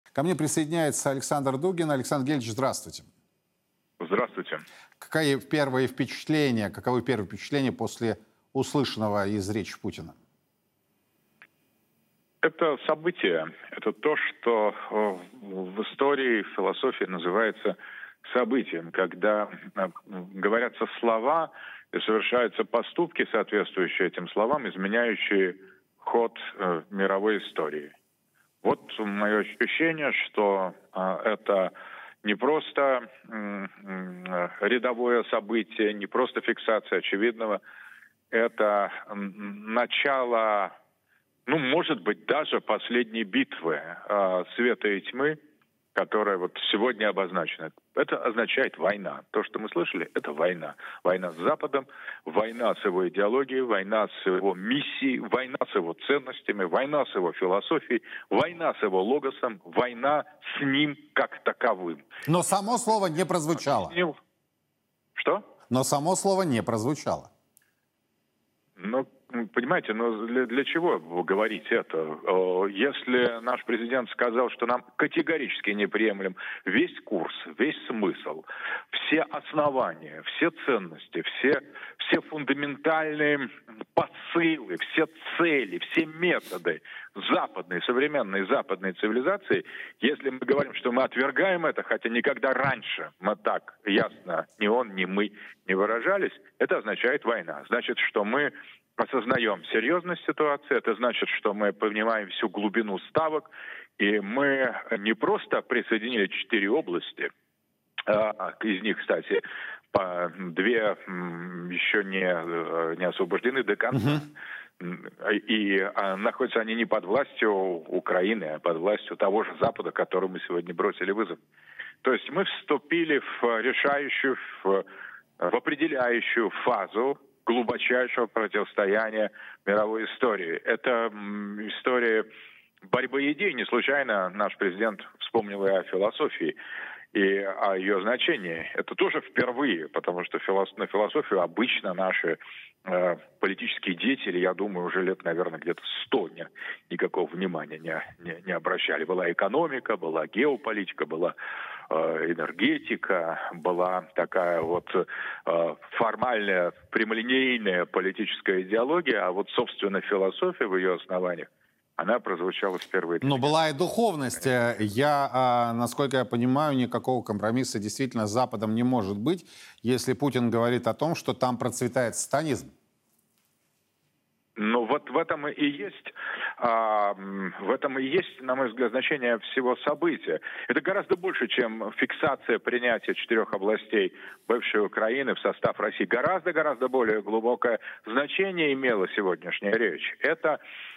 Ко мне присоединяется Александр Дугин. Александр Гельевич, здравствуйте. Здравствуйте. Каковы первые впечатления после услышанного из речи Путина? Это событие, это то, что в истории, в философии называется событием, когда говорятся слова и совершаются поступки, соответствующие этим словам, изменяющие ход мировой истории. Вот мое ощущение, что это не просто рядовое событие, не просто фиксация очевидного, это начало, может быть, даже последней битвы света и тьмы, которая вот сегодня обозначена. Это означает война. То, что мы слышали, это война. Война с Западом, война с его идеологией, война с его миссией, война с его ценностями, война с его философией, война с его логосом, война с ним как таковым. Но само слово не прозвучало. Что? Но само слово не прозвучало. Понимаете, для чего говорить это? Если наш президент сказал, что нам категорически неприемлем весь курс, весь смысл, все основания, все ценности, все фундаментальные посылы, все цели, все методы западной, современной западной цивилизации, если мы говорим, что мы отвергаем это, хотя никогда раньше мы так ясно, ни он, ни мы не выражались, это означает война. Значит, что мы осознаем серьезность ситуации, это значит, что мы понимаем всю глубину ставок, и мы не просто присоединили 4 области, из них, кстати, 2 еще не освобождены до конца. И находятся они не под властью Украины, а под властью того же Запада, которому мы сегодня бросили вызов. То есть мы вступили в решающую, в определяющую фазу глубочайшего противостояния мировой истории. Это история борьбы идей. Не случайно наш президент вспомнил и о философии, и о ее значении. Это тоже впервые, потому что на философию обычно наши политические деятели, я думаю, уже лет, наверное, где-то 100 никакого внимания не обращали. Была экономика, была геополитика, была энергетика, была такая вот формальная, прямолинейная политическая идеология, а вот, собственно, философия в ее основаниях, она прозвучала впервые. Но была и духовность. Насколько я понимаю, никакого компромисса действительно с Западом не может быть, если Путин говорит о том, что там процветает сатанизм. Вот в этом и есть, на мой взгляд, значение всего события. Это гораздо больше, чем фиксация принятия 4 областей бывшей Украины в состав России. Гораздо более глубокое значение имела сегодняшняя речь. Это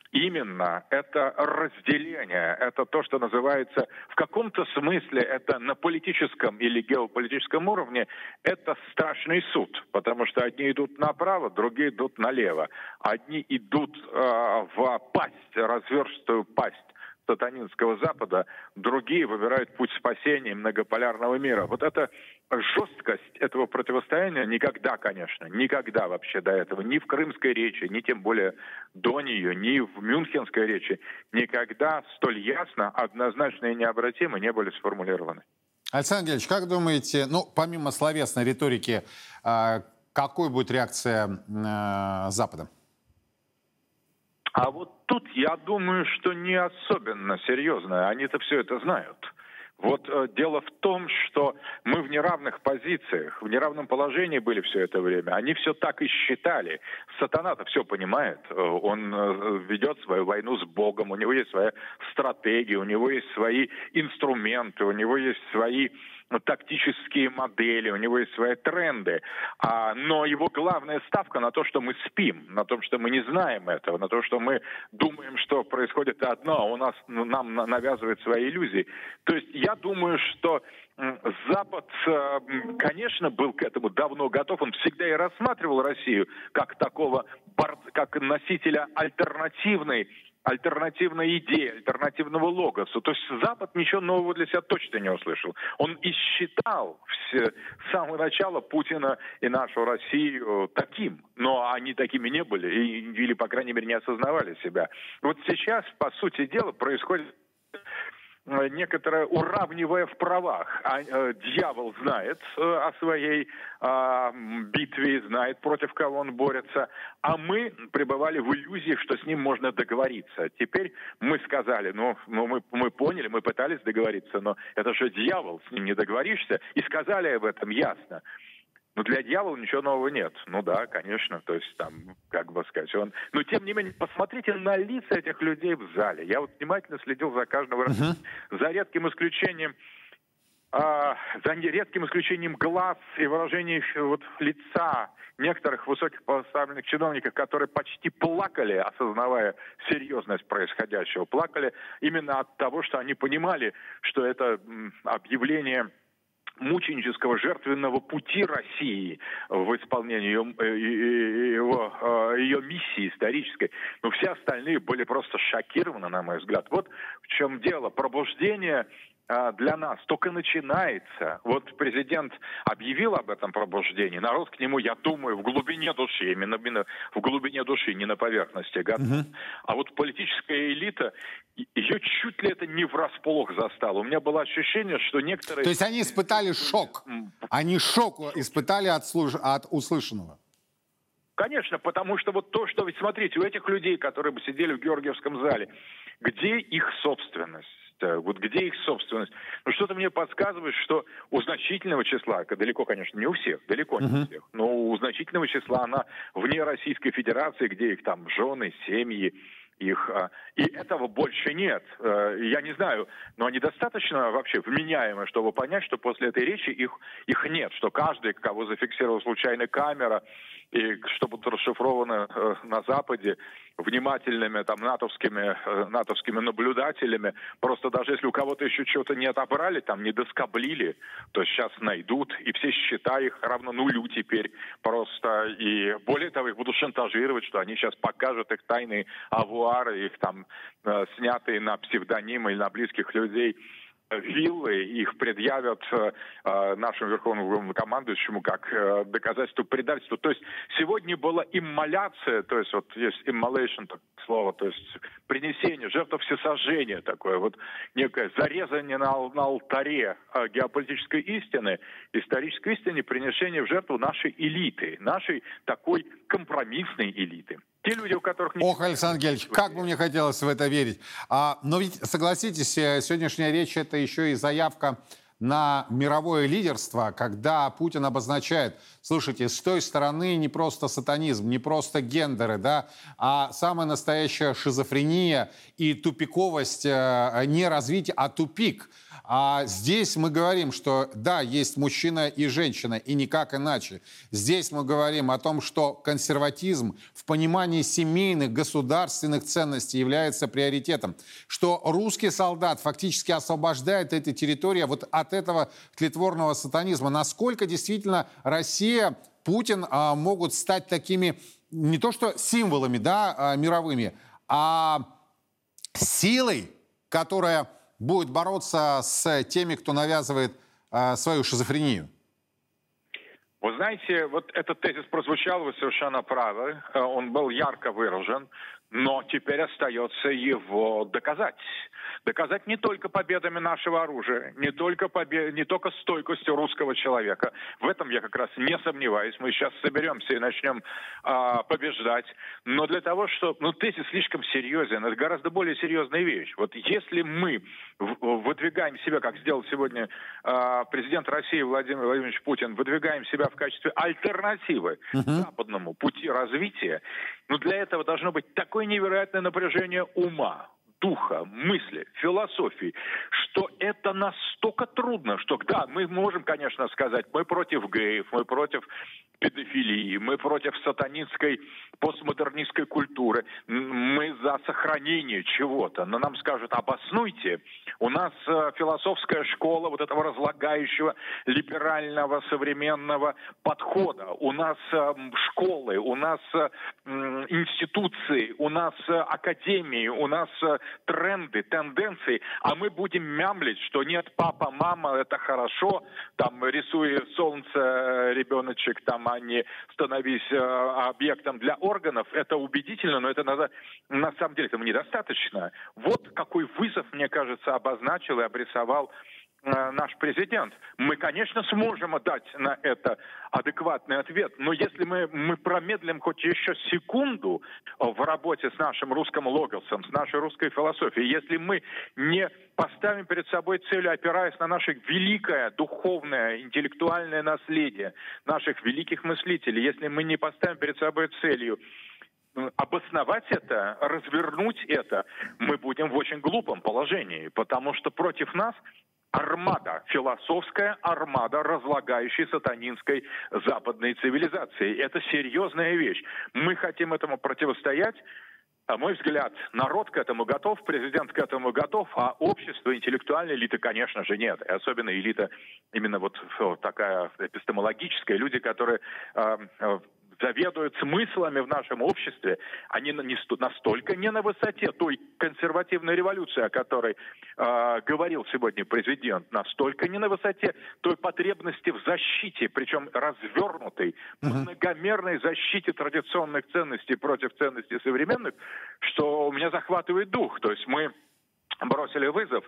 разделение, это то, что называется, в каком-то смысле, это на политическом или геополитическом уровне, это страшный суд, потому что одни идут направо, другие идут налево. Одни идут в пасть, разверстую пасть сатанинского Запада, другие выбирают путь спасения многополярного мира. Вот эта жесткость этого противостояния никогда вообще до этого, ни в Крымской речи, ни тем более до нее, ни в Мюнхенской речи, никогда столь ясно, однозначно и необратимо не были сформулированы. Александр Гельевич, как думаете, помимо словесной риторики, какой будет реакция Запада? А вот тут я думаю, что не особенно серьезно. Они-то все это знают. Вот дело в том, что мы в неравных позициях, в неравном положении были все это время. Они все так и считали. Сатана-то все понимает. Он ведет свою войну с Богом, у него есть своя стратегия, у него есть свои инструменты, у него есть свои тактические модели, у него есть свои тренды. Но его главная ставка на то, что мы спим, на том, что мы не знаем этого, на то, что мы думаем, что происходит одно, а нам навязывает свои иллюзии. То есть я думаю, что Запад, конечно, был к этому давно готов. Он всегда и рассматривал Россию как носителя альтернативной идеи, альтернативного логоса. То есть Запад ничего нового для себя точно не услышал. Он и считал с самого начала Путина и нашу Россию таким. Но они такими не были, или, по крайней мере, не осознавали себя. Вот сейчас, по сути дела, происходит некоторое уравнивая в правах. Дьявол знает о своей битве, знает, против кого он борется, а мы пребывали в иллюзии, что с ним можно договориться. Теперь мы сказали, мы поняли, мы пытались договориться, но это же дьявол, с ним не договоришься, и сказали об этом ясно. Но для дьявола ничего нового нет. Ну да, конечно, то есть там, как бы сказать, он... Но тем не менее, посмотрите на лица этих людей в зале. Я вот внимательно следил за каждым разом. За редким исключением глаз и выражений вот лица некоторых высоких поставленных чиновников, которые почти плакали, осознавая серьезность происходящего. Плакали именно от того, что они понимали, что это объявление мученического жертвенного пути России в исполнении ее миссии исторической. Но все остальные были просто шокированы, на мой взгляд. Вот в чем дело. Пробуждение для нас только начинается. Вот президент объявил об этом пробуждении. Народ к нему, я думаю, в глубине души, именно в глубине души, не на поверхности готов. А вот политическая элита, ее чуть ли это не врасплох застало. У меня было ощущение, что некоторые... То есть они испытали шок. Они шок испытали от услышанного. Конечно, потому что вот то, что... Ведь смотрите, у этих людей, которые бы сидели в Георгиевском зале, где их собственность? Вот где их собственность? Ну, что-то мне подсказывает, что у значительного числа, далеко, конечно, не у всех, далеко не у всех, но у значительного числа она вне Российской Федерации, где их там жены, семьи, их, и этого больше нет. Я не знаю, но они достаточно вообще вменяемы, чтобы понять, что после этой речи их нет, что каждый, кого зафиксировала случайно камера, и что будут расшифрованы на Западе внимательными там натовскими наблюдателями, просто даже если у кого-то еще что-то не отобрали, там не доскоблили, то сейчас найдут, и все счета их равно нулю теперь просто. И более того, их будут шантажировать, что они сейчас покажут их тайные авуары, их там снятые на псевдонимы или на близких людей виллы, их предъявят нашему верховному командующему как доказательство предательства. То есть сегодня была иммоляция, то есть вот есть immolation, слово, то есть принесение, жертва всесожжения такое, вот некое зарезание на алтаре геополитической истины, исторической истины, принесение в жертву нашей элиты, нашей такой компромиссной элиты. Те люди, у которых... Ох, Александр Гельевич, как бы мне хотелось в это верить. Но ведь, согласитесь, сегодняшняя речь — это еще и заявка на мировое лидерство, когда Путин обозначает, слушайте, с той стороны не просто сатанизм, не просто гендеры, да, а самая настоящая шизофрения и тупиковость, не развитие, а тупик. А здесь мы говорим, что да, есть мужчина и женщина, и никак иначе. Здесь мы говорим о том, что консерватизм в понимании семейных, государственных ценностей является приоритетом. Что русский солдат фактически освобождает эти территории вот от этого тлетворного сатанизма. Насколько действительно Россия, Путин могут стать такими не то что символами, да, мировыми, а силой, которая будет бороться с теми, кто навязывает свою шизофрению? Вы знаете, вот этот тезис прозвучал, вы совершенно правы, он был ярко выражен, но теперь остается его доказать. Доказать не только победами нашего оружия, не только стойкостью русского человека. В этом я как раз не сомневаюсь. Мы сейчас соберемся и начнем побеждать. Но для того, что... тезис слишком серьезен. Это гораздо более серьезная вещь. Вот если мы выдвигаем себя, как сделал сегодня президент России Владимир Владимирович Путин, выдвигаем себя в качестве альтернативы западному пути развития, для этого должно быть такое невероятное напряжение ума, духа, мысли, философии, что это настолько трудно, что да, мы можем, конечно, сказать, мы против геев, мы против педофилии, мы против сатанинской, постмодернистской культуры, мы за сохранение чего-то, но нам скажут, обоснуйте, у нас философская школа вот этого разлагающего либерального современного подхода, у нас школы, у нас институции, у нас академии, у нас тренды, тенденции, а мы будем мямлить, что нет, папа, мама, это хорошо, там рисуя солнце ребеночек, там а не становись объектом для органов, это убедительно, но это на самом деле этого недостаточно. Вот какой вызов, мне кажется, обозначил и обрисовал наш президент. Мы, конечно, сможем дать на это адекватный ответ, но если мы промедлим хоть еще секунду в работе с нашим русским логосом, с нашей русской философией, если мы не поставим перед собой цель, опираясь на наше великое духовное, интеллектуальное наследие наших великих мыслителей, если мы не поставим перед собой целью обосновать это, развернуть это, мы будем в очень глупом положении, потому что против нас армада, философская армада разлагающей сатанинской западной цивилизации. Это серьезная вещь. Мы хотим этому противостоять. На мой взгляд, народ к этому готов, президент к этому готов, а общество, интеллектуальная элита, конечно же, нет. И особенно элита именно вот такая эпистемологическая, люди, которые заведуют смыслами в нашем обществе, они настолько не на высоте той консервативной революции, о которой говорил сегодня президент, настолько не на высоте той потребности в защите, причем развернутой, многомерной защите традиционных ценностей против ценностей современных, что у меня захватывает дух. То есть мы бросили вызов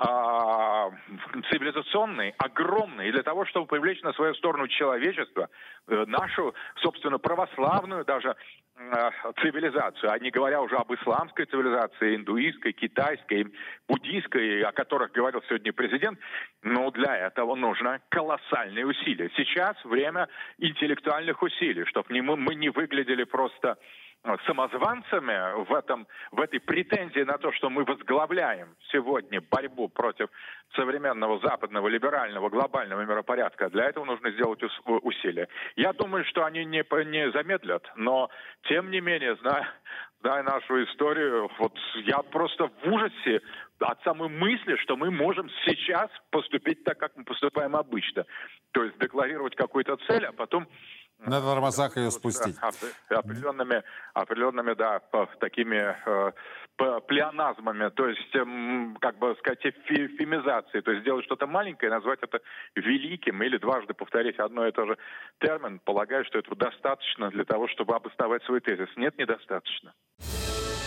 цивилизационный, огромный, и для того, чтобы привлечь на свою сторону человечество, нашу, собственно, православную даже цивилизацию, а не говоря уже об исламской цивилизации, индуистской, китайской, буддийской, о которых говорил сегодня президент, но для этого нужно колоссальные усилия. Сейчас время интеллектуальных усилий, чтобы мы не выглядели просто самозванцами в этой претензии на то, что мы возглавляем сегодня борьбу против современного западного либерального глобального миропорядка. Для этого нужно сделать усилия. Я думаю, что они не замедлят, но тем не менее, зная нашу историю, вот я просто в ужасе от самой мысли, что мы можем сейчас поступить так, как мы поступаем обычно. То есть декларировать какую-то цель, а потом на тормозах ее спустить. Определенными, да, такими плеоназмами, то есть, как бы сказать, эвфемизацией, то есть сделать что-то маленькое, назвать это великим или дважды повторить одно и то же термин, полагаю, что этого достаточно для того, чтобы обосновать свой тезис. Нет, недостаточно.